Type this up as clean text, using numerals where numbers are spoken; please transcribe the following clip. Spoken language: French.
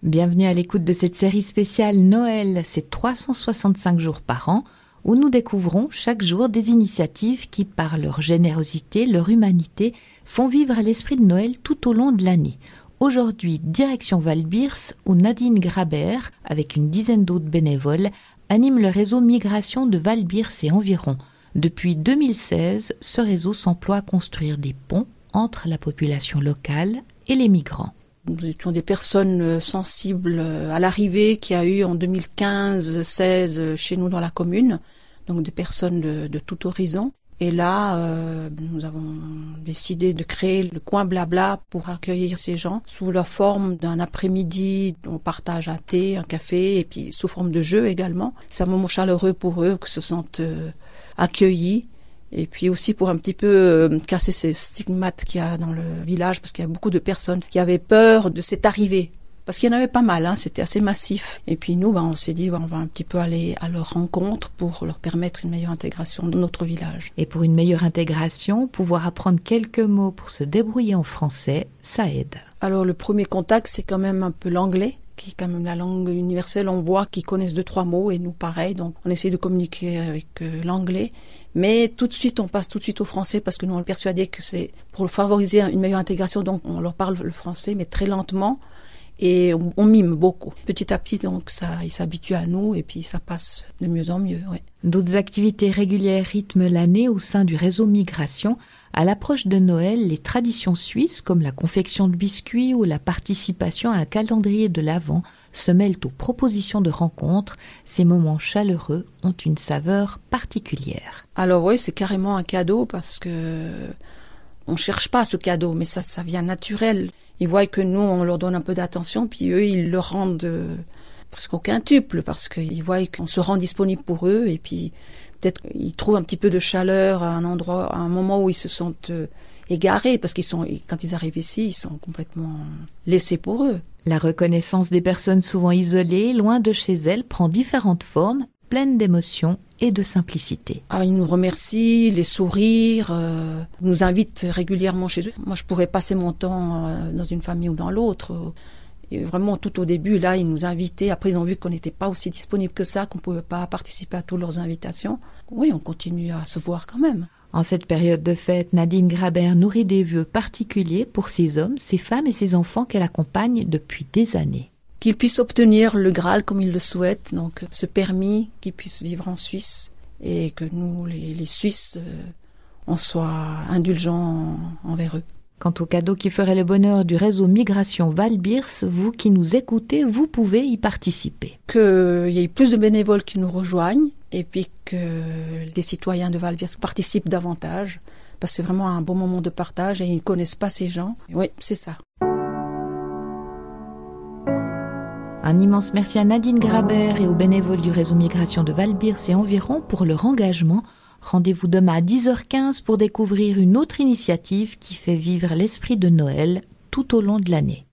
Bienvenue à l'écoute de cette série spéciale Noël, c'est 365 jours par an, où nous découvrons chaque jour des initiatives qui, par leur générosité, leur humanité, font vivre l'esprit de Noël tout au long de l'année. Aujourd'hui, direction Val-Birs, où Nadine Grabert, avec une dizaine d'autres bénévoles, anime le réseau Migration de Val-Birs et environ. Depuis 2016, ce réseau s'emploie à construire des ponts entre la population locale et les migrants. Nous étions des personnes sensibles à l'arrivée qu'il y a eu en 2015-16 chez nous dans la commune, donc des personnes de tout horizon. Et là, nous avons décidé de créer le coin blabla pour accueillir ces gens sous la forme d'un après-midi. On partage un thé, un café et puis sous forme de jeu également. C'est un moment chaleureux pour eux, qu'ils se sentent accueillis. Et puis aussi pour un petit peu casser ces stigmates qu'il y a dans le village, parce qu'il y a beaucoup de personnes qui avaient peur de cette arrivée. Parce qu'il y en avait pas mal, c'était assez massif. Et puis nous, on s'est dit, on va un petit peu aller à leur rencontre pour leur permettre une meilleure intégration dans notre village. Et pour une meilleure intégration, pouvoir apprendre quelques mots pour se débrouiller en français, ça aide. Alors le premier contact, c'est quand même un peu l'anglais, qui est quand même la langue universelle. On voit qu'ils connaissent 2-3 mots et nous pareil, donc on essaie de communiquer avec l'anglais. Mais tout de suite, on passe tout de suite au français parce que nous on est persuadés que c'est pour favoriser une meilleure intégration. Donc on leur parle le français, mais très lentement. Et on mime beaucoup. Petit à petit, donc ils s'habituent à nous et puis ça passe de mieux en mieux. Ouais. D'autres activités régulières rythment l'année au sein du réseau Migration. À l'approche de Noël, les traditions suisses comme la confection de biscuits ou la participation à un calendrier de l'Avent se mêlent aux propositions de rencontres. Ces moments chaleureux ont une saveur particulière. Alors oui, c'est carrément un cadeau parce que on cherche pas ce cadeau, mais ça vient naturel. Ils voient que nous, on leur donne un peu d'attention, puis eux, ils le rendent presque au quintuple, parce qu'ils voient qu'on se rend disponible pour eux, et puis peut-être qu'ils trouvent un petit peu de chaleur à un endroit, à un moment où ils se sentent égarés, parce quand ils arrivent ici, ils sont complètement laissés pour eux. La reconnaissance des personnes souvent isolées, loin de chez elles, prend différentes formes, pleines d'émotions et de simplicité. Ils nous remercient, les sourires, nous invitent régulièrement chez eux. Moi, je pourrais passer mon temps dans une famille ou dans l'autre. Et vraiment, tout au début, là, ils nous invitaient. Après, ils ont vu qu'on n'était pas aussi disponible que ça, qu'on ne pouvait pas participer à toutes leurs invitations. Oui, on continue à se voir quand même. En cette période de fête, Nadine Grabert nourrit des vœux particuliers pour ces hommes, ces femmes et ces enfants qu'elle accompagne depuis des années. Qu'ils puissent obtenir le Graal comme ils le souhaitent, donc ce permis, qu'ils puissent vivre en Suisse et que nous, les Suisses, on soit indulgents envers eux. Quant au cadeau qui ferait le bonheur du réseau Migration Val-Birs, vous qui nous écoutez, vous pouvez y participer. Qu'il y ait plus de bénévoles qui nous rejoignent et puis que les citoyens de Val-Birs participent davantage parce que c'est vraiment un bon moment de partage et ils ne connaissent pas ces gens. Oui, c'est ça. Un immense merci à Nadine Grabert et aux bénévoles du réseau Migration de Val-Birs et environ pour leur engagement. Rendez-vous demain à 10h15 pour découvrir une autre initiative qui fait vivre l'esprit de Noël tout au long de l'année.